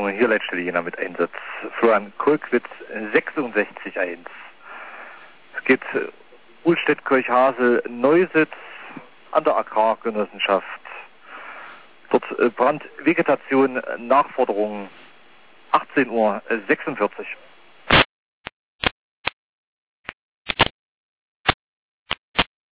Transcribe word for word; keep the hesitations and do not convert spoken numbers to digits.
Verstärkungen hier Leitstelle Jena mit Einsatz. Florian Kolkwitz sechsundsechzig eins. Es geht Uhlstedt-Kirchhasel Neusitz an der Agrargenossenschaft. Dort Brandvegetation, Nachforderung achtzehn Uhr sechsundvierzig.